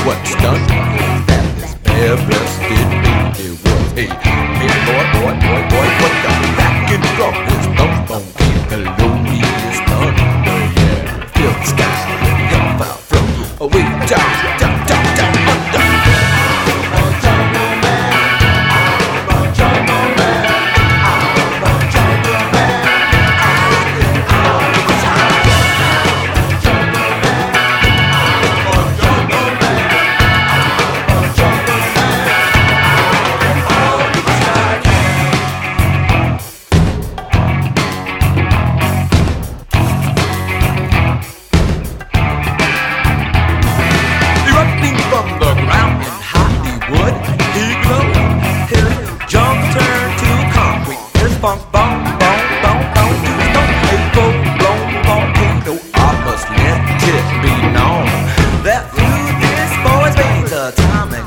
what's done that is bare-breasted me. It was a hey boy, what the rockin' drum is bone keep melodious thunder, yeah. Feel the sky, come out from away down under. Funk, bone, hey, volcano. I must let it be known that through this boy's veins, atomic